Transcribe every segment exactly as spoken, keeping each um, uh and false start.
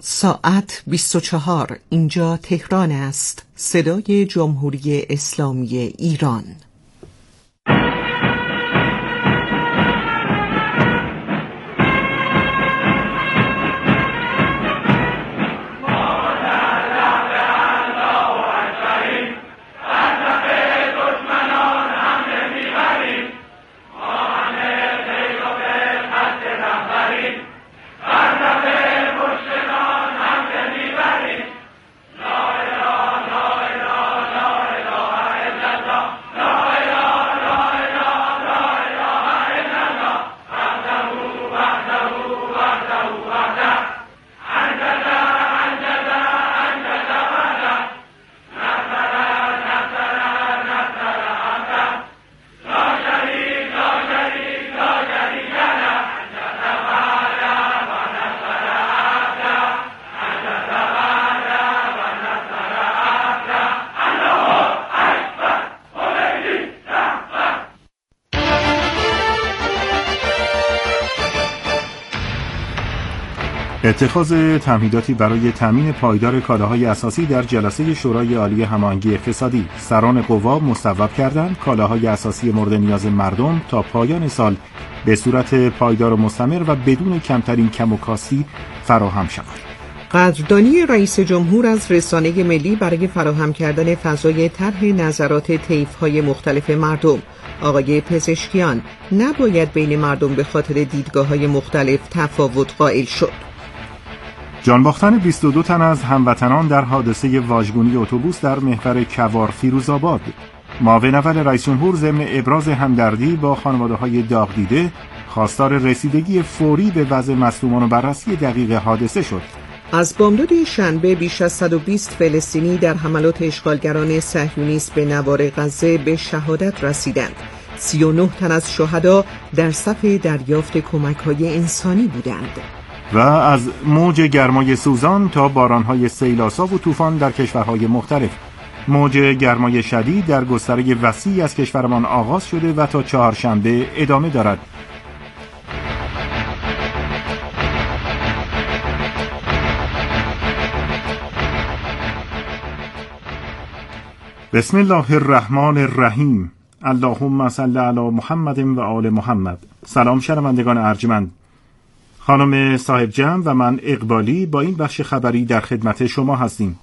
ساعت بیست و چهار. اینجا تهران است. صدای جمهوری اسلامی ایران. اتخاذ تمهیداتی برای تامین پایدار کالاهای اساسی در جلسه شورای عالی هماهنگی اقتصادی. سران قوا مصوب کردند کالاهای اساسی مورد نیاز مردم تا پایان سال به صورت پایدار و مستمر و بدون کمترین کم و کاستی فراهم شود. قدردانی رئیس جمهور از رسانه ملی برای فراهم کردن فضای طرح نظرات طیف‌های مختلف مردم. آقای پزشکیان: نباید بین مردم به خاطر دیدگاه‌های مختلف تفاوت قائل شد. جان باختن بیست و دو تن از هموطنان در حادثه واژگونی اتوبوس در محور کوار فیروزآباد. معاون اول رئیس جمهور ضمن ابراز همدردی با خانواده‌های داغ دیده خواستار رسیدگی فوری به وضع مصدومان و بررسی دقیق حادثه شد. از بامداد شنبه بیش از صد و بیست فلسطینی در حملات اشغالگران صهیونیست به نوار غزه به شهادت رسیدند. سی و نه تن از شهدا در صف دریافت کمک‌های انسانی بودند. و از موج گرمای سوزان تا باران‌های سیل‌آسا و طوفان در کشورهای مختلف. موج گرمای شدید در گستره وسیعی از کشورمان آغاز شده و تا چهارشنبه ادامه دارد. بسم الله الرحمن الرحیم. اللهم صل علی محمد و آل محمد. سلام شنوندگان ارجمند. خانم صاحب جمع و من اقبالی با این بخش خبری در خدمت شما هستیم.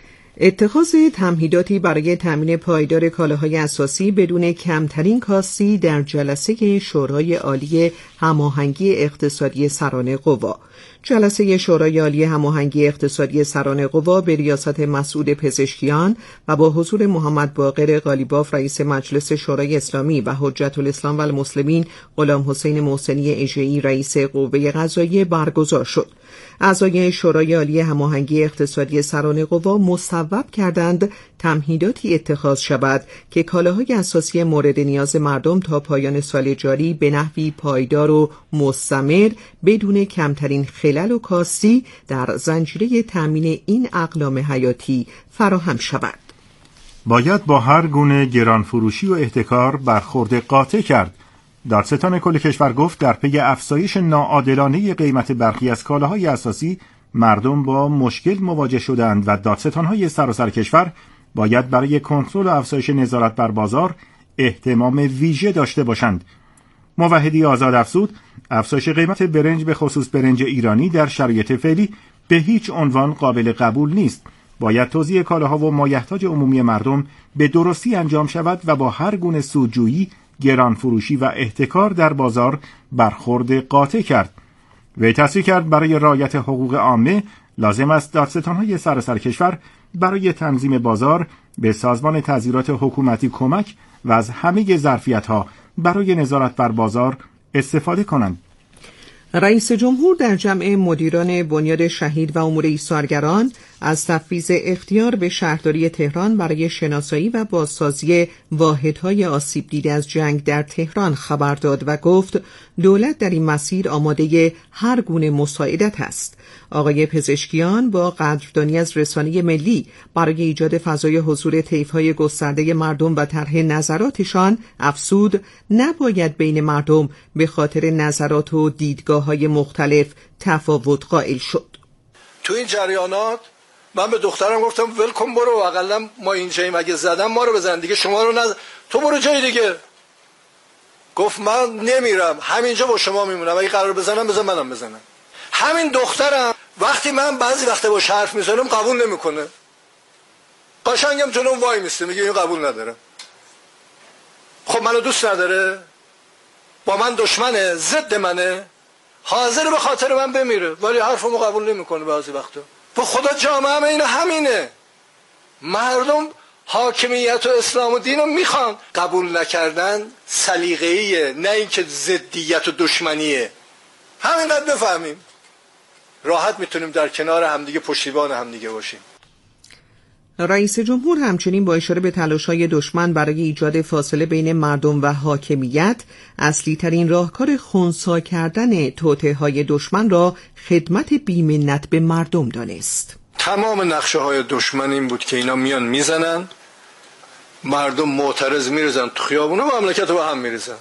اتخاذ تمهیداتی برای تامین پایدار کالاهای اساسی بدون کمترین کاستی در جلسه شورای عالی هماهنگی اقتصادی سران قوا. جلسه شورای عالی هماهنگی اقتصادی سران قوا به ریاست مسعود پزشکیان و با حضور محمد باقر قالیباف رئیس مجلس شورای اسلامی و حجت الاسلام و المسلمین غلام حسین محسنی اژه‌ای رئیس قوه قضاییه برگزار شد. اعضای شورای عالی هماهنگی اقتصادی سران قوا مصوب کردند تمهیداتی اتخاذ شود که کالاهای اساسی مورد نیاز مردم تا پایان سال جاری به نحوی پایدار و مستمر بدون کمترین خلل و کاستی در زنجیره تامین این اقلام حیاتی فراهم شود. باید با هر گونه گرانفروشی و احتکار برخورد قاطع کرد. دادستان کل کشور گفت در پی افزایش ناعادلانه قیمت برخی از کالاهای اساسی مردم با مشکل مواجه شدند و دادستان‌های سراسر کشور باید برای کنترل و افزایش نظارت بر بازار اهتمام ویژه داشته باشند. موحدی آزاد افزود افزایش قیمت برنج به خصوص برنج ایرانی در شرایط فعلی به هیچ عنوان قابل قبول نیست. باید توزیع کالاها و مایحتاج عمومی مردم به درستی انجام شود و با هر گونه سودجویی، گرانفروشی و احتکار در بازار برخورد قاطع کرد. وی تصریح کرد برای رعایت حقوق عامه لازم است دادستان‌های سراسر کشور برای تنظیم بازار به سازمان تظاهرات حکومتی کمک و از همه ظرفیت‌ها برای نظارت بر بازار استفاده کنند. رئیس جمهور در جمع مدیران بنیاد شهید و امور ایثارگران از تفویض اختیار به شهرداری تهران برای شناسایی و بازسازی واحدهای آسیب دیده از جنگ در تهران خبر داد و گفت دولت در این مسیر آماده هر گونه مساعدت است. آقای پزشکیان با قدردانی از رسانه ملی برای ایجاد فضای حضور طیف‌های گسترده مردم و طرح نظراتشان افزود نباید بین مردم به خاطر نظرات و دیدگاه‌های مختلف تفاوت قائل شد. تو این جریانات من به دخترم گفتم ول کن برو، اقلا ما اینجاییم، اگه زدن ما رو بزن دیگه، شما رو نزن، تو برو جای دیگه. گفت من نمیرم، همینجا با شما میمونم، اگه قرار بزنم بزن منم بزنم. همین دخترم وقتی من بعضی وقتا باهاش حرف میزنم قبول نمیکنه، قشنگم جلوم وای میسته میگه این قبول ندارم. خب منو دوست نداره، با من دشمنه، ضد منه، حاضر به خاطر من بمیره، ولی حرفمو قبول نمیکنه بعضی وقتا. به خدا جامعه هم اینو همینه، مردم حاکمیت و اسلام و دین رو میخوان، قبول نکردن سلیقه‌ایه، نه اینکه ضدیت و دشمنیه. همینقدر بفهمیم راحت میتونیم در کنار همدیگه پشتیبان همدیگه باشیم. رئیس جمهور همچنین با اشاره به تلاش‌های دشمن برای ایجاد فاصله بین مردم و حاکمیت، اصلی ترین راهکار خنثی کردن توطئه‌های دشمن را خدمت بی‌منت به مردم دانست. تمام نقشه های دشمن این بود که اینا میان میزنن، مردم معترض میریزن تو خیابونا و مملکت رو به هم میریزن.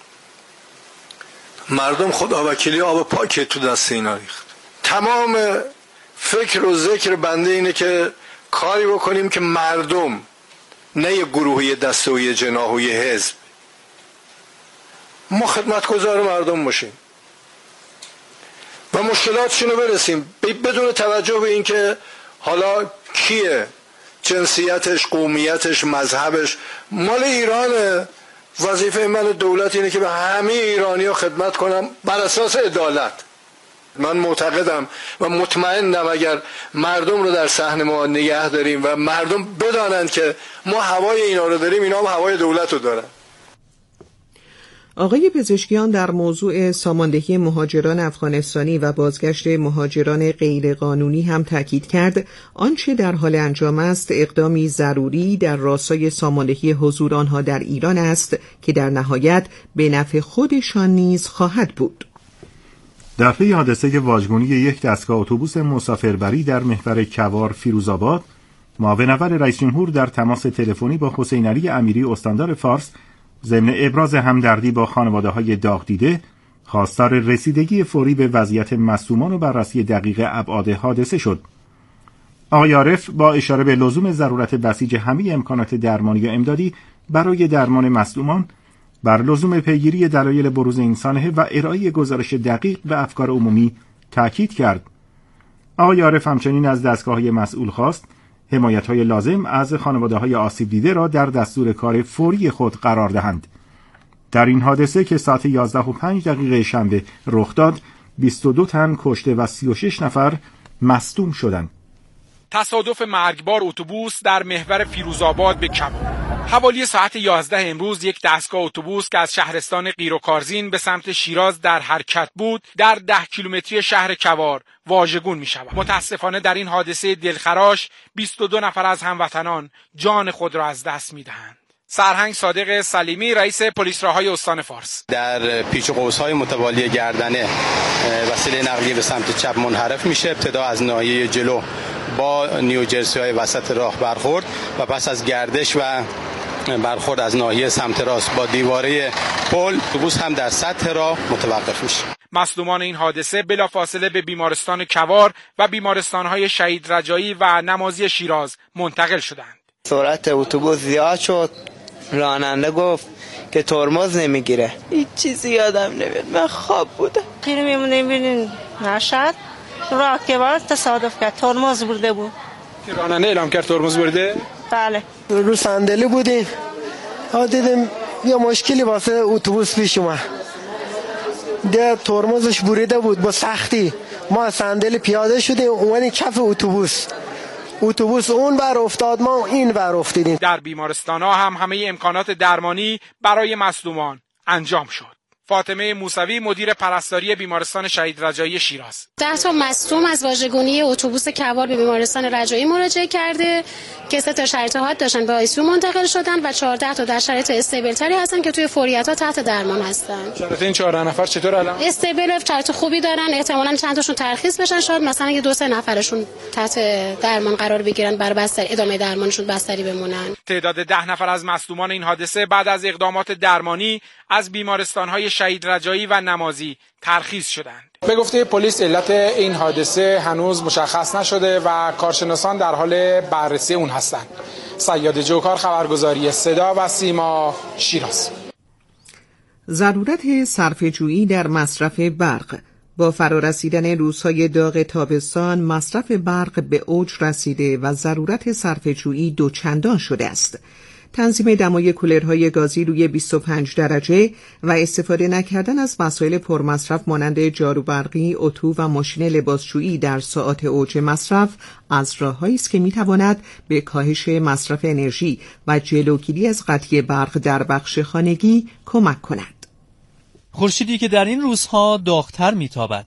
مردم خدا وکیلی آب پاکی تو دست اینا ریخت. تمام فکر و ذکر بنده اینه که کاری بکنیم که مردم، نه یه گروهی دسته و یه جناح و یه حزب، ما خدمتگزار مردم باشیم و مشکلاتشون رو برسیم بدون توجه به اینکه حالا کیه، جنسیتش، قومیتش، مذهبش. مال ایرانه. وظیفه من دولت اینه که به همه ایرانی‌ها خدمت کنم بر اساس عدالت. من معتقدم و مطمئنم اگر مردم رو در صحن ما نگه داریم و مردم بدانند که ما هوای اینا رو داریم، اینا هم هوای دولت رو دارن. آقای پزشکیان در موضوع ساماندهی مهاجران افغانستانی و بازگشت مهاجران غیرقانونی هم تاکید کرد آنچه در حال انجام است اقدامی ضروری در راستای ساماندهی حضور آنها در ایران است که در نهایت به نفع خودشان نیز خواهد بود. در پی حادثه واژگونی یک دستگاه اتوبوس مسافربری در محور کوار فیروزآباد، معاون اول رئیس جمهور در تماس تلفنی با حسین علی امیری استاندار فارس ضمن ابراز همدردی با خانواده‌های داغ دیده، خواستار رسیدگی فوری به وضعیت مصدومان و بررسی دقیق ابعاد حادثه شد. آقای عارف با اشاره به لزوم ضرورت بسیج همه امکانات درمانی و امدادی برای درمان مصدومان، بر لزوم پیگیری دلایل بروز این سانحه و ارائه گزارش دقیق به افکار عمومی تاکید کرد. آقای عارف همچنین از دستگاه‌های مسئول خواست حمایت‌های لازم از خانواده‌های آسیب دیده را در دستور کار فوری خود قرار دهند. در این حادثه که ساعت یازده و پنج دقیقه شنبه رخ داد، بیست و دو تن کشته و سی و شش نفر مصدوم شدند. تصادف مرگبار اتوبوس در محور فیروزآباد به کوار. حوالی ساعت یازده امروز یک دستگاه اتوبوس که از شهرستان قیر و کارزین به سمت شیراز در حرکت بود، در ده کیلومتری شهر کوار واژگون می شود. متاسفانه در این حادثه دلخراش بیست و دو نفر از هموطنان جان خود را از دست می دهند. سرهنگ صادق سلیمی رئیس پلیس راههای استان فارس: در پیچ و قوس‌های متوالی گردنه وسیله نقلیه به سمت چپ منحرف میشه، ابتدا از ناحیه جلو با نیوجرسی وسط راه برخورد و پس از گردش و برخورد از ناحیه سمت راست با دیواره پل، اتوبوس هم در سطح راه متوقف میشه. مصدومان این حادثه بلافاصله به بیمارستان کوار و بیمارستان‌های شهید رجایی و نمازی شیراز منتقل شدند. سرعت اتوبوس زیاد شد، راننده گفت که ترمز نمیگیره. هیچ چیزی یادم نمیاد، من خواب بودم. خیلی میمونیم ببینین نشد راه که باید تصادف کرد، ترمز برده بود. که راننده اعلام کرد ترمز برده؟ بله. رو صندلی بودیم، ها دیدیم یه مشکلی واسه اتوبوس پیش اومد، ده ترمزش بریده بود با سختی. ما از صندلی پیاده شدیم اومدیم کف اتوبوس، اتوبوس اون ور افتاد، ما این ور افتادیم. در بیمارستان‌ها هم همه امکانات درمانی برای مصدومان انجام شد. فاطمه موسوی مدیر پرستاری بیمارستان شهید رجایی شیراز: ده تا مصدوم از واژگونی اتوبوس کوار به بیمارستان رجایی مراجعه کرده که سه تا شرایط حاد داشتن به آی سی یو منتقل شدن و چهارده تا در شرایط استیبل تری هستن که توی فوریت‌ها تحت درمان هستن. شرایط این چهارده نفر چطور الان؟ استیبل، شرایط خوبی دارن، احتمالاً چند تاشون ترخیص بشن، شاید مثلا یه دو سه نفرشون تحت درمان قرار بگیرن، بر بستر ادامه درمانشون بستری بمونن. تعداد ده نفر از مصدومان این حادثه بعد از اقدامات درمانی از بیمارستان‌های شهید رجایی و نمازی ترخیص شدند. به گفته پلیس علت این حادثه هنوز مشخص نشده و کارشناسان در حال بررسی اون هستند. سیاد جوکار، خبرگزاری صدا و سیما، شیراز. ضرورت صرفه‌جویی در مصرف برق. با فرارسیدن روزهای داغ تابستان مصرف برق به اوج رسیده و ضرورت صرفه‌جویی دوچندان شده است. تنظیم دمای کولرهای گازی روی بیست و پنج درجه و استفاده نکردن از وسایل پرمصرف مانند جارو برقی، اتو و ماشین لباسشویی در ساعات اوج مصرف از راههایی است که میتواند به کاهش مصرف انرژی و جلوگیری از قطعی برق در بخش خانگی کمک کند. خورشیدی که در این روزها داغ‌تر میتابد.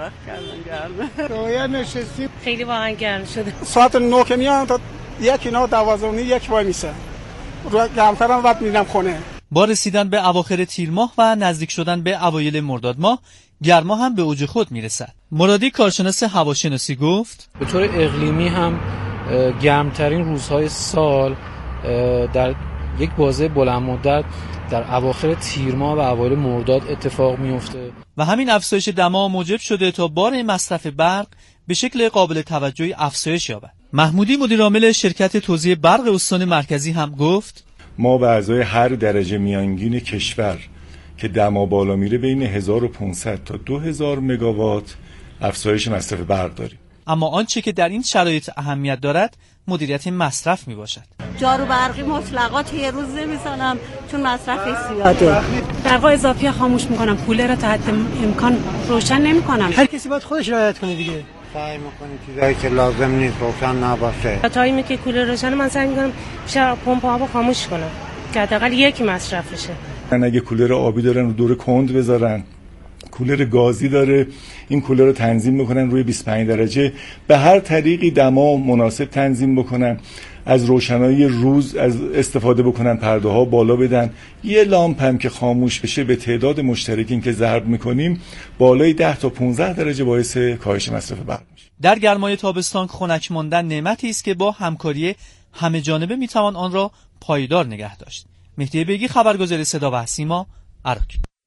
خیلی واقعا گرم شده. ساعت نه که میان تا یک اینا دوازده و یک وای میشه. رو گرمترم وقت میرم خونه. با رسیدن به اواخر تیر ماه و نزدیک شدن به اوایل مرداد ماه، گرما هم به اوج خود میرسد. مرادی کارشناس هواشناسی گفت: به طور اقلیمی هم گرمترین روزهای سال در یک بازه بلند مدت در اواخر تیر ماه و اوایل مرداد اتفاق میفته و همین افزایش دما موجب شده تا بار مصرف برق به شکل قابل توجهی افزایش یابد. محمودی مدیرعامل شرکت توزیع برق استان مرکزی هم گفت: ما به ازای هر درجه میانگین کشور که دما بالا میره بین هزار و پانصد تا دو هزار مگاوات افزایش مصرف برق داریم. اما آنچه که در این شرایط اهمیت دارد مدیریت مصرف می باشد. جارو برقی مطلقات یه روز نمیزنم چون مصرف زیاده. برق اضافی خاموش میکنم، کولر رو تا حد امکان روشن نمیکنم. هر کسی باید خودش رعایت کنه دیگه. سعی میکنیم چیزایی که لازم نیست روشن نباشه. تا تایمی که کولر روشن من سعی میکنم بیشتر پمپ آبو خاموش کنم که حداقل یکی مصرف بشه. اگه کولر آبی دارن رو دور کند بذارن، کولر گازی داره، این کولر رو تنظیم بکنن روی بیست و پنج درجه، به هر طریقی دما مناسب تنظیم بکنن، از روشنایی روز از استفاده بکنن، پرده ها بالا بدن، یه لامپ هم که خاموش بشه به تعداد مشترکین که ضرب میکنیم بالای ده تا پانزده درجه باعث کاهش مصرف برق میشه. در گرمای تابستان خنک ماندن نعمتی است که با همکاری همه جانبه میتوان آن را پایدار نگه داشت. مهدی بیگی، خبرگزاری صدا و سیما، عراق.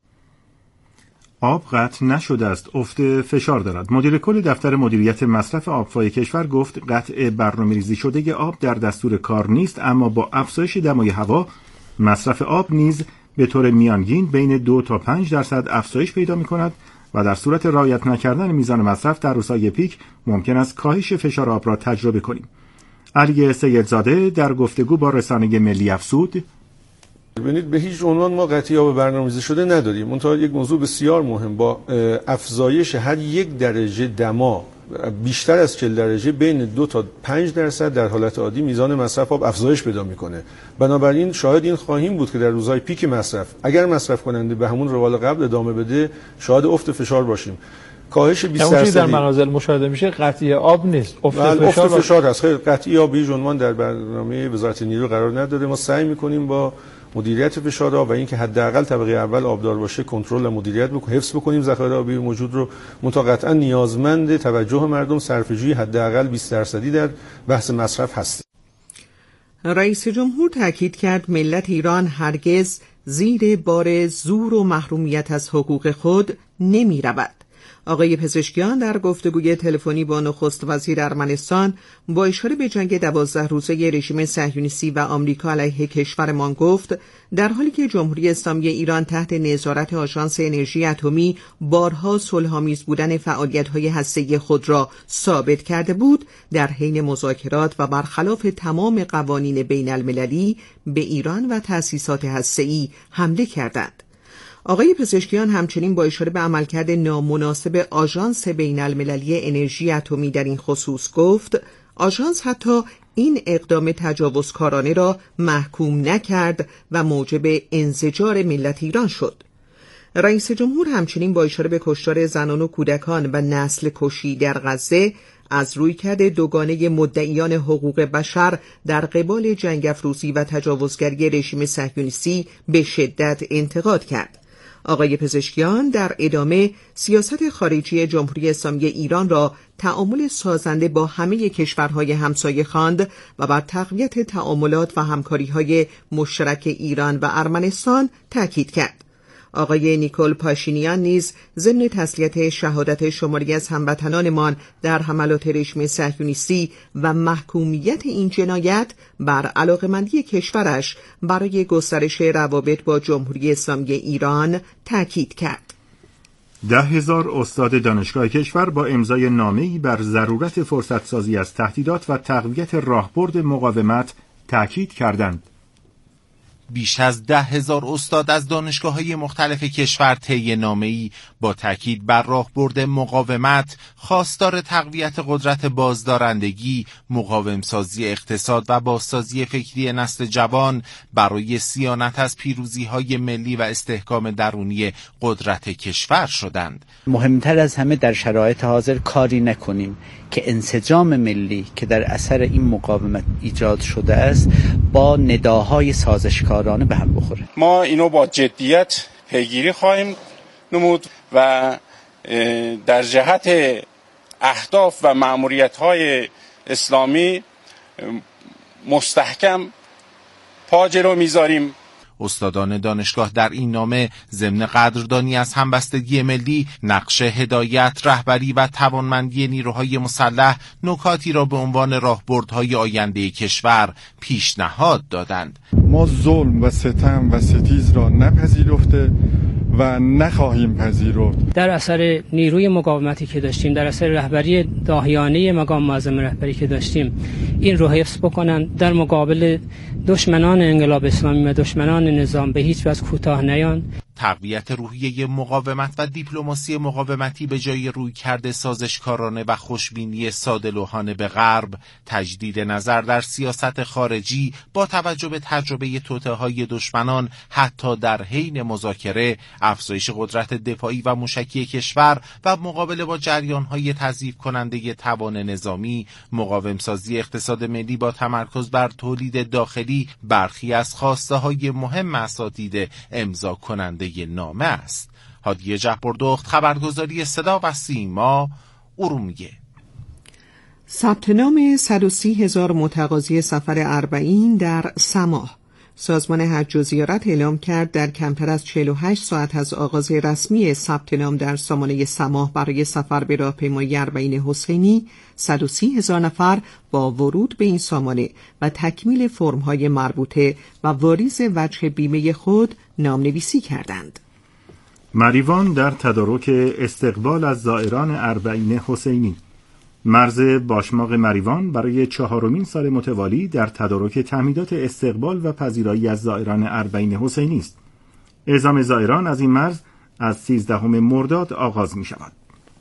آب قطع نشده است، افت فشار دارد. مدیر کل دفتر مدیریت مصرف آبفای کشور گفت قطع برنامه‌ریزی شده آب در دستور کار نیست، اما با افزایش دمای هوا مصرف آب نیز به طور میانگین بین دو تا پنج درصد افزایش پیدا می‌کند و در صورت رعایت نکردن میزان مصرف در روزهای پیک ممکن است کاهش فشار آب را تجربه کنیم. علی سیدزاده در گفتگو با رسانه ملی افزود: ببینید به هیچ عنوان ما قطعی آب برنامه‌ریزی شده نداریم. منتها یک موضوع بسیار مهم، با افزایش هر یک درجه دما بیشتر از چهل درجه بین دو تا پنج درصد در حالت عادی میزان مصرف آب افزایش پیدا میکنه. بنابراین شاهد این خواهیم بود که در روزهای پیک مصرف اگر مصرف کننده به همون روال قبل ادامه بده شاهد افت فشار باشیم. کاهش بیست درصدی در منازل مشاهده میشه قطعی آب نیست، افت فشار, فشار, فشار هست. خیلی قطعی آب هیچ عنوان در برنامه وزارت نیرو قرار نداره. ما سعی میکنیم با مدیریت فشار آب و اینکه حداقل طبقه اول آبدار باشه کنترل و مدیریت بکنیم، حفظ بکنیم ذخایر آبی موجود رو. منتها قطعا نیازمند توجه مردم، صرفه‌جویی حداقل بیست درصدی در بحث مصرف هست. رئیس جمهور تاکید کرد ملت ایران هرگز زیر بار زور و محرومیت از حقوق خود نمی رود. آقای پزشکیان در گفتگوی تلفنی با نخست وزیر ارمنستان با اشاره به جنگ دوازده روزه رژیم صهیونیستی و آمریکا علیه کشورمان گفت در حالی که جمهوری اسلامی ایران تحت نظارت آژانس انرژی اتمی بارها صلح‌آمیز بودن فعالیت‌های هسته‌ای خود را ثابت کرده بود، در حین مذاکرات و برخلاف تمام قوانین بین المللی به ایران و تأسیسات هسته‌ای حمله کردند. آقای پزشکیان همچنین با اشاره به عملکرد نامناسب آژانس بین المللی انرژی اتمی در این خصوص گفت آژانس حتی این اقدام تجاوزکارانه را محکوم نکرد و موجب انزجار ملت ایران شد. رئیس جمهور همچنین با اشاره به کشتار زنان و کودکان و نسل کشی در غزه از رویکرد دوگانه مدعیان حقوق بشر در قبال جنگ افروزی و تجاوزگری رژیم صهیونیستی به شدت انتقاد کرد. آقای پزشکیان در ادامه سیاست خارجی جمهوری اسلامی ایران را تعامل سازنده با همه کشورهای همسایه خواند و بر تقویت تعاملات و همکاری‌های مشترک ایران و ارمنستان تاکید کرد. آقای نیکول پاشینیان نیز ضمن تسلیت شهادت شماری از هموطنانمان در حملات رژیم صهیونیستی و محکومیت این جنایت بر علاقه‌مندی کشورش برای گسترش روابط با جمهوری اسلامی ایران تاکید کرد. ده هزار استاد دانشگاه کشور با امضای نامه‌ای بر ضرورت فرصت‌سازی از تهدیدات و تقویت راهبرد مقاومت تاکید کردند. بیش از ده هزار استاد از دانشگاه‌های مختلف کشور طی نامه‌ای با تاکید بر راهبرد مقاومت، خواستار تقویت قدرت بازدارندگی، مقاومسازی اقتصاد و بازسازی فکری نسل جوان برای صیانت از پیروزی‌های ملی و استحکام درونی قدرت کشور شدند. مهمتر از همه در شرایط حاضر کاری نکنیم که انسجام ملی که در اثر این مقاومت ایجاد شده است با نداهای سازشکارانه به هم بخوره. ما اینو با جدیت پیگیری خواهیم نمود و در جهت اهداف و مأموریت‌های اسلامی مستحکم پا جلو میذاریم. استادان دانشگاه در این نامه ضمن قدردانی از همبستگی ملی، نقش هدایت، رهبری و توانمندی نیروهای مسلح نکاتی را به عنوان راهبردهای آینده کشور پیشنهاد دادند. ما ظلم و ستم و ستیز را نپذیرفته و نخواهیم پذیرفت. در اثر نیروی مقاومتی که داشتیم، در اثر رهبری داهیانه مقام معظم رهبری که داشتیم، این رو حفظ بکنن، در مقابل دشمنان انقلاب اسلامی و دشمنان نظام به هیچ وجه کوتاه نیان. تقویت روحیه مقاومت و دیپلماسی مقاومتی به جای رویکرد سازشکارانه و خوشبینی ساده‌لوحانه به غرب، تجدید نظر در سیاست خارجی با توجه به تجربه توطئه‌های دشمنان حتی در حین مذاکره، افزایش قدرت دفاعی و موشکی کشور و مقابله با جریان‌های تضعیف کننده توان نظامی، مقاومسازی اقتصاد ملی با تمرکز بر تولید داخلی برخی از خواسته‌های مهم اساتید امضا کننده نامه است. هادی جهبردخت، خبرگزاری صدا و سیما، ارومیه. ثبت نام صد و سی هزار متقاضی سفر اربعین در سماح. سازمان حج و زیارت اعلام کرد در کمتر از چهل و هشت ساعت از آغاز رسمی ثبت نام در سامانه سماح برای سفر به راهپیمایی اربعین حسینی، صد و سی هزار نفر با ورود به این سامانه و تکمیل فرم‌های مربوطه و واریز وجه بیمه خود نامنویسی کردند. مریوان در تدارک استقبال از زائران اربعین حسینی. مرز باشماق مریوان برای چهارمین سال متوالی در تدارک تمهیدات استقبال و پذیرایی از زائران اربعین حسینی است. اعزام زائران از این مرز از سیزدهم مرداد آغاز می شود.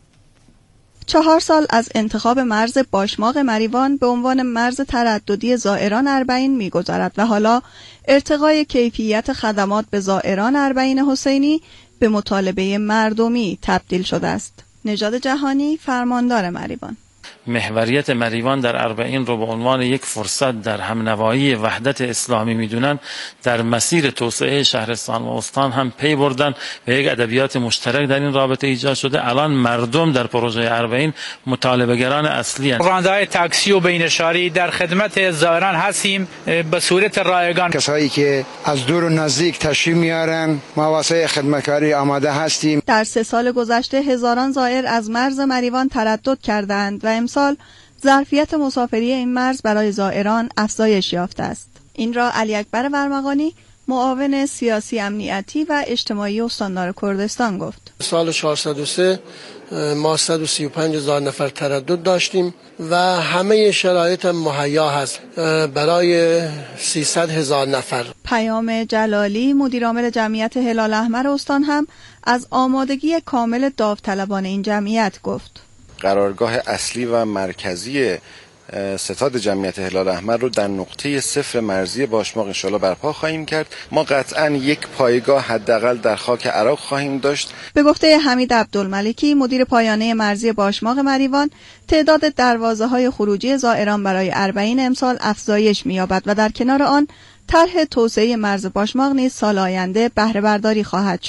چهار سال از انتخاب مرز باشماق مریوان به عنوان مرز ترددی زائران اربعین می‌گذرد و حالا ارتقای کیفیت خدمات به زائران اربعین حسینی به مطالبه مردمی تبدیل شده است. نژاد جهانی، فرماندار مریوان: محوریت مریوان در اربعین رو به عنوان یک فرصت در همنوایی وحدت اسلامی میدونن. در مسیر توسعه شهرستان و استان هم پی بردن و یک ادبیات مشترک در این رابطه ایجاد شده. الان مردم در پروژه اربعین مطالبه‌گران اصلی هستند. راننده‌های تاکسی و بینشاری در خدمت زائران هستیم به صورت رایگان. کسایی که از دور و نزدیک تشریف میارن، ما واسه خدمتکاری آماده هستیم. در سه سال گذشته هزاران زائر از مرز مریوان تردد کردند و امسال ظرفیت مسافری این مرز برای زائران افزایش یافته است. این را علی اکبر ورمغانی، معاون سیاسی امنیتی و اجتماعی استاندار کردستان گفت. سال چهارصد و سه ما صد و سی و پنج هزار نفر تردد داشتیم و همه شرایط مهیا هست برای سیصد هزار نفر. پیام جلالی، مدیرعامل جمعیت هلال احمر استان، هم از آمادگی کامل داوطلبان این جمعیت گفت. قرارگاه اصلی و مرکزی ستاد جمعیت هلال احمر رو در نقطه صفر مرزی باشماق انشالله برپا خواهیم کرد. ما قطعاً یک پایگاه حداقل در خاک عراق خواهیم داشت. به گفته حمید عبدالملکی، مدیر پایانه مرزی باشماق مریوان، تعداد دروازه‌های خروجی زائران برای اربعین امسال افزایش می‌یابد و در کنار آن طرح توسعه مرز باشماق نیز سال آینده بهره برداری خواهد شد.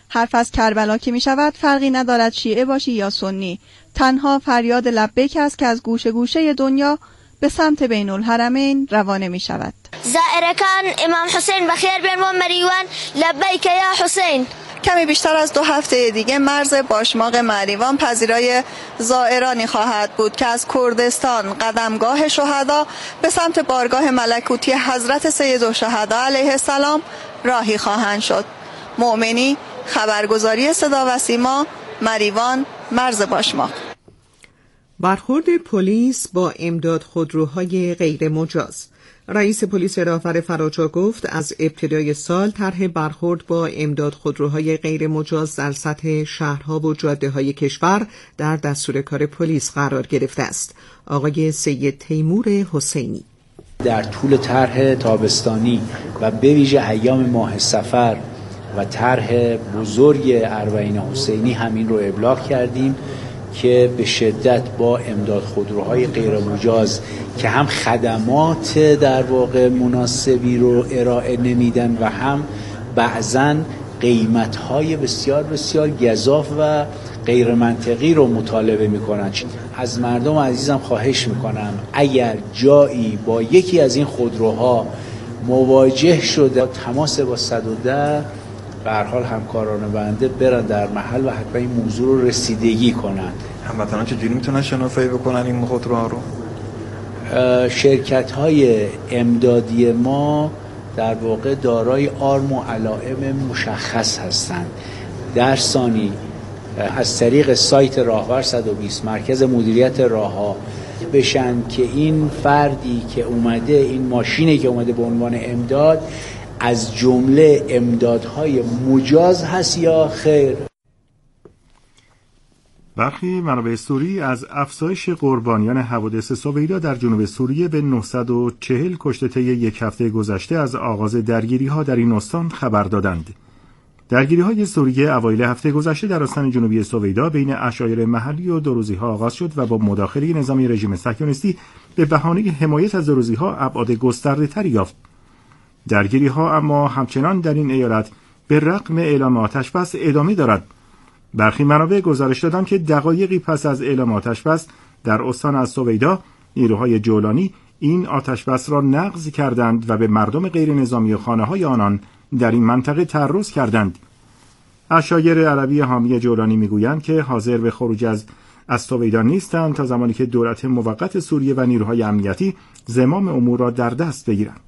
حرف از کربلا که می شود فرقی ندارد شیعه باشی یا سنی، تنها فریاد لبیک است که از گوشه گوشه دنیا به سمت بین الحرمین روانه می شود. زائرکان امام حسین بخیر بن مریوان لبیک یا حسین. کمی بیشتر از دو هفته دیگه مرز باشماق مریوان پذیرای زائرانی خواهد بود که از کردستان قدمگاه شهدا به سمت بارگاه ملکوتی حضرت سیدالشهدا علیه السلام راهی خواهند شد. مؤمنی، خبرگزاری صدا و سیما، مریوان، مرز باشماق. برخورد پلیس با امداد خودروهای غیر مجاز. رئیس پلیس راهور فراچا گفت از ابتدای سال طرح برخورد با امداد خودروهای غیر مجاز در سطح شهرها و جاده‌های کشور در دستور کار پلیس قرار گرفته است. آقای سید تیمور حسینی: در طول طرح تابستانی و به ویژه ایام ماه صفر و طرح بزرگ اربعین حسینی همین رو ابلاغ کردیم که به شدت با امداد خودروهای غیر مجاز که هم خدمات در واقع مناسبی رو ارائه نمیدن و هم بعضاً قیمت‌های بسیار بسیار گزاف و غیر منطقی رو مطالبه میکنن. از مردم عزیزم خواهش میکنم اگر جایی با یکی از این خودروها مواجه شده تماس با صد و ده به هر حال همکاران بنده برن در محل و حتما این موضوع رو رسیدگی کنن. هموطنان چجوری میتونن شناسایی بکنن این خودروها رو؟ شرکت های امدادی ما در واقع دارای آرم و علائم مشخص هستند. در ثانی از طریق سایت راهور صد و بیست مرکز مدیریت راهها بشن که این فردی که اومده، این ماشینی که اومده به عنوان امداد از جمله امدادهای مجاز هست یا خیر. برخی منابع سوری از افزایش قربانیان حوادث سویدا در جنوب سوریه به نهصد و چهل کشته طی یک هفته گذشته از آغاز درگیری‌ها در این استان خبر دادند. درگیری‌های سوریه اوایل هفته گذشته در استان جنوبی سویدا بین عشایر محلی و دروزی‌ها آغاز شد و با مداخله نظامی رژیم صهیونیستی به بهانه حمایت از دروزی‌ها ابعاد گسترده‌تری یافت. درگیری‌ها اما همچنان در این ایالت به رغم اعلام آتش‌بس ادامه دارد. برخی منابع گزارش دادند که دقایقی پس از اعلام آتش‌بس در استان از سویدا نیروهای جولانی این آتش‌بس را نقض کردند و به مردم غیر نظامی و خانه‌های آنان در این منطقه تعرض کردند. عشایر عربی حامی جولانی میگویند که حاضر به خروج از از سویدا نیستند تا زمانی که دولت موقت سوریه و نیروهای امنیتی زمام امور را در دست بگیرند.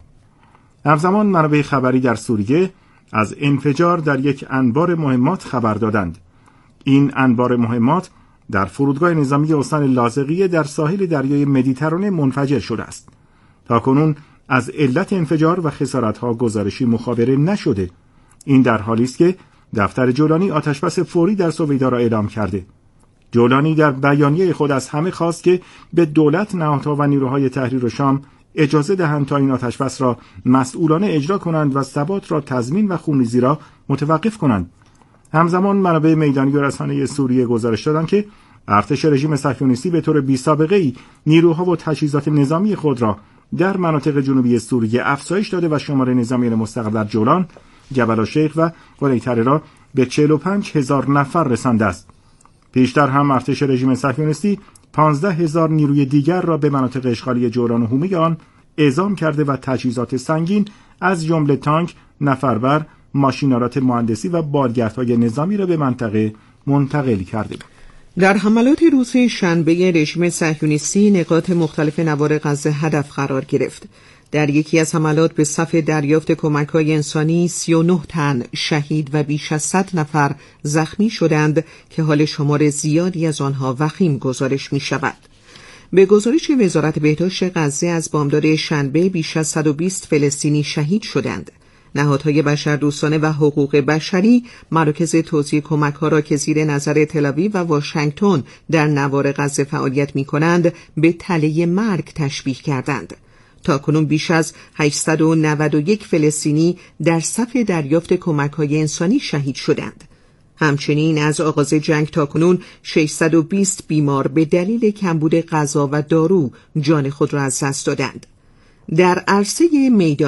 همزمان منابع خبری در سوریه از انفجار در یک انبار مهمات خبر دادند. این انبار مهمات در فرودگاه نظامی استان لاذقیه در ساحل دریای مدیترانه منفجر شده است. تاکنون از علت انفجار و خسارت‌ها گزارشی مخابره نشده. این در حالی است که دفتر جولانی آتشبس فوری در سویدا را اعلام کرده. جولانی در بیانیه خود از همه خواست که به دولت، نهادها و نیروهای تحریر شام اجازه دهند تا این آتشبس را مسئولانه اجرا کنند و ثبات را تضمین و خونریزی را متوقف کنند. همزمان منابع میدانی و رسانه سوریه گزارش دادند که ارتش رژیم صهیونیستی به طور بی‌سابقه‌ای نیروها و تجهیزات نظامی خود را در مناطق جنوبی سوریه افزایش داده و شمار نظامیان مستقر در جولان، جبل الشیخ و قلیتره را به چهل و پنج هزار نفر رسانده است. پیشتر هم ارتش رژیم صهیونیستی پانزده هزار نیروی دیگر را به مناطق اشغالی جولان و حومه آن اعزام کرده و تجهیزات سنگین از جمله تانک، نفربر، ماشینالات مهندسی و بالگردهای نظامی را به منطقه منتقل کرده. در حملات روز شنبه رژیم صهیونیستی نقاط مختلف نوار غزه هدف قرار گرفت. در یکی از حملات به صف دریافت کمک‌های انسانی سی و نه تن شهید و بیش از صد نفر زخمی شدند که حال شمار زیادی از آنها وخیم گزارش می‌شود. به گزارش وزارت بهداشت غزه از بامداد شنبه بیش از صد و بیست فلسطینی شهید شدند. نهادهای بشردوستانه و حقوق بشری مراکز توزیع کمک‌ها را که زیر نظر تل‌آویو و واشنگتن در نوار غزه فعالیت می‌کنند به تله مرگ تشبیه کردند. تاکنون بیش از هشتصد و نود و یک فلسطینی در صف دریافت کمک‌های انسانی شهید شدند. همچنین از آغاز جنگ تاکنون ششصد و بیست بیمار به دلیل کمبود غذا و دارو جان خود را از دست دادند. در عرصه میدانی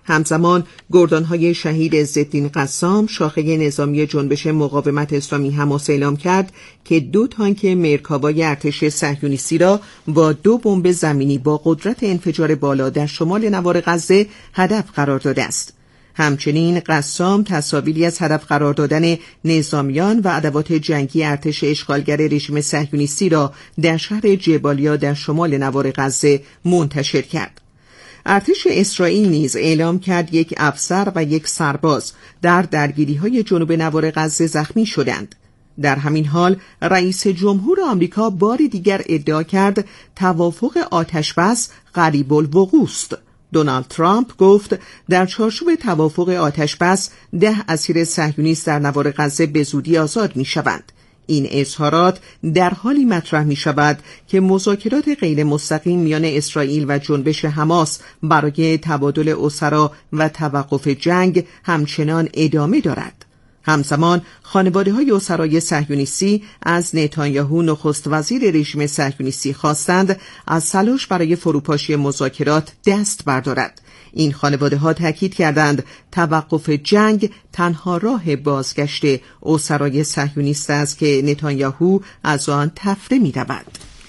همزمان گردانهای شهید عزالدین قسام شاخه نظامی جنبش مقاومت اسلامی حماس اعلام کرد که دو تانک مرکاوای ارتش صهیونیستی را با دو بمب زمینی با قدرت انفجار بالا در شمال نوار غزه هدف قرار داده است. همچنین قسام تصاویری از هدف قرار دادن نظامیان و ادوات جنگی ارتش اشغالگر رژیم صهیونیستی را در شهر جبالیا در شمال نوار غزه منتشر کرد. ارتش اسرائیل نیز اعلام کرد یک افسر و یک سرباز در درگیری‌های جنوب نوار غزه زخمی شدند. در همین حال رئیس جمهور آمریکا بار دیگر ادعا کرد توافق آتش‌بس قریب الوقوع است. دونالد ترامپ گفت در چارچوب توافق آتش‌بس ده اسیر صهیونیست در نوار غزه به زودی آزاد می‌شوند. این اظهارات در حالی مطرح می‌شود که مذاکرات غیر مستقیم میان اسرائیل و جنبش حماس برای تبادل اسرا و توقف جنگ همچنان ادامه دارد. همزمان خانواده‌های اسرای صهیونیستی از نتانیاهو نخست وزیر رژیم صهیونیستی خواستند از تلاش برای فروپاشی مذاکرات دست بردارد. این خانواده‌ها تاکید کردند توقف جنگ تنها راه بازگشت اسرای صهیونیست است که نتانیاهو از آن تفره می‌رود.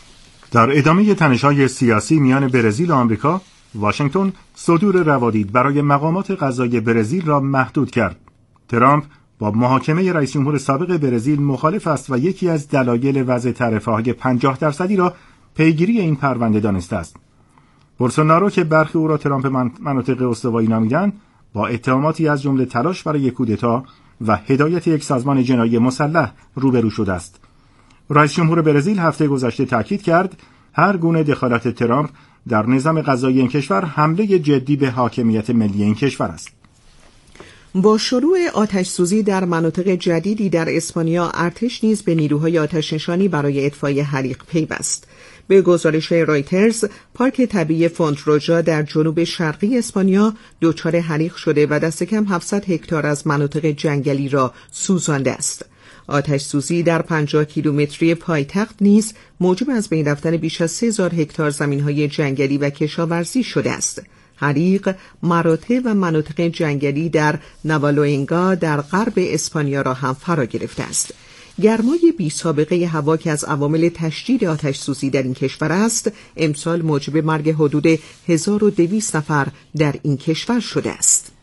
در ادامه تنش‌های سیاسی میان برزیل و آمریکا، واشنگتن صدور روادید برای مقامات قضایی برزیل را محدود کرد. ترامپ با محاکمه رئیس جمهور سابق برزیل مخالف است و یکی از دلایل وضع تعرفه‌های پنجاه درصدی را پیگیری این پرونده دانسته است. بولسونارو که برخی او را ترامپ مناطق استوایی نامیدند، با اتهاماتی از جمله تلاش برای کودتا و هدایت یک سازمان جنایی مسلح روبرو شده است. رئیس جمهور برزیل هفته گذشته تاکید کرد هر گونه دخالت ترامپ در نظام قضایی این کشور حمله جدی به حاکمیت ملی این کشور است. با شروع آتش‌سوزی در مناطق جدیدی در اسپانیا، ارتش نیز به نیروهای آتش‌نشانی برای اطفای حریق پیوست. به گزارش رایترز، پارک طبیعی فونتروژا در جنوب شرقی اسپانیا دچار حریق شده و دست کم هفتصد هکتار از مناطق جنگلی را سوزانده است. آتش‌سوزی در پنجاه کیلومتری پایتخت نیز موجب از بین رفتن بیش از سه هزار هکتار زمین‌های جنگلی و کشاورزی شده است. حریق مراتع و مناطق جنگلی در نوالوئنگا در غرب اسپانیا را هم فرا گرفته است. گرمای بی سابقه هوا که از عوامل تشدید آتش سوزی در این کشور است، امسال موجب مرگ حدود هزار و دویست نفر در این کشور شده است.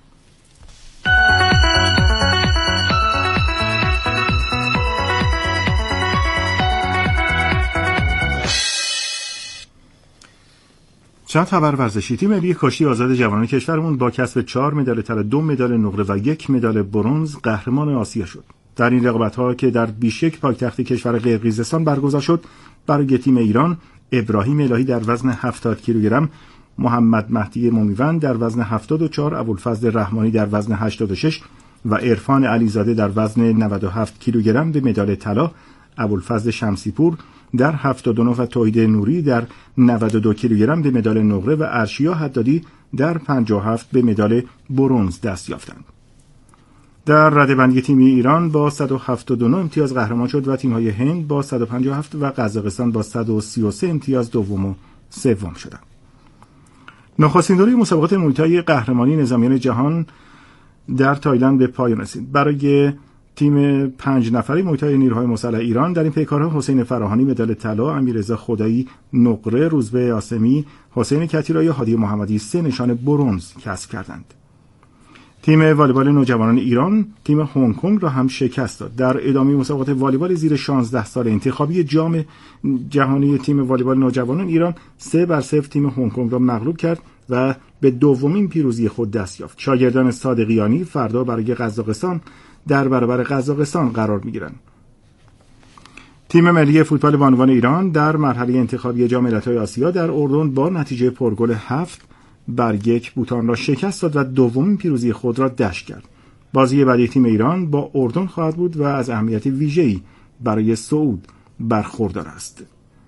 چند خبر ورزشی. تیم ملی کشتی آزاد جوانان کشورمون با کسب چهار مدال طلا، دو مدال نقره و یک مدال برنز قهرمان آسیا شد. در این رقابت‌ها که در بیشکک پایتخت کشور قرقیزستان برگزار شد، برای تیم ایران ابراهیم الهی در وزن هفتاد کیلوگرم، محمد مهدی مومیوند در وزن هفتاد و چهار، ابوالفضل رحمانی در وزن هشتاد و شش و عرفان علیزاده در وزن نود و هفت کیلوگرم به مدال طلا، ابوالفضل شمسیپور در هفتاد و نه و توحید نوری در نود و دو کیلوگرم به مدال نقره و ارشیا حدادی در پنجاه و هفت به مدال برنز دست یافتند. در رده‌بندی تیمی ایران با صد و هفتاد و نه امتیاز قهرمان شد و تیم‌های هند با صد و پنجاه و هفت و قزاقستان با صد و سی و سه امتیاز دوم و سوم شدند. نخستین دوره مسابقات موی‌تای قهرمانی نظامیان جهان در تایلند به پایان رسید. برای تیم پنج نفره موی‌تای نیروهای مسلح ایران در این پیکارها حسین فراهانی مدال طلا، امیررضا خدایی نقره، روزبه عاصمی، حسین کتیرایی و هادی محمدی سه نشان برنز کسب کردند. تیم والیبال نوجوانان ایران تیم هنگ کنگ را هم شکست داد. در ادامه مسابقات والیبال زیر شانزده سال انتخابی جام جهانی تیم والیبال نوجوانان ایران سه بر صفر تیم هنگ کنگ را مغلوب کرد و به دومین پیروزی خود دست یافت. شاگردان صادقیانی فردا برای قزاقستان در برابر قزاقستان قرار می‌گیرند. تیم ملی فوتبال بانوان ایران در مرحله انتخابی جام ملت‌های آسیا در اردن با نتیجه پرگل هفت بر یک بوتان را شکست داد و دومین پیروزی خود را دشت کرد. بازی بعدی تیم ایران با اردن خواهد بود و از اهمیت ویژه‌ای برای صعود برخوردار است.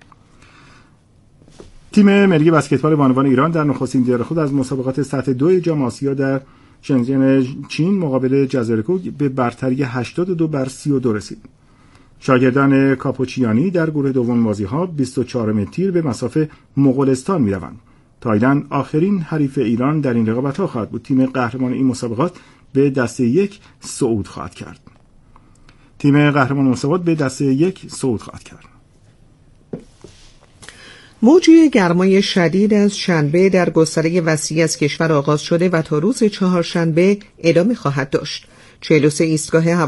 تیم ملی بسکتبال بانوان ایران در نخستین دوره خود از مسابقات سطح دو جام آسیا در شنژن چین مقابل جزیره به برتری هشتاد و دو بر سی و دو رسید. شاگردان کاپوچیانی در گروه دوم بازی‌ها بیست و چهارم تیر به مسافه مغولستان می‌روند. تایلند آخرین حریف ایران در این رقابت‌ها خواهد بود. تیم قهرمان این مسابقات به دسته یک صعود خواهد کرد. تیم قهرمان مسابقات به دسته یک صعود خواهد کرد. موج گرمای شدید از شنبه در گستره وسیعی از کشور آغاز شده و تا روز چهارشنبه ادامه خواهد داشت. چهل و سه ایستگاه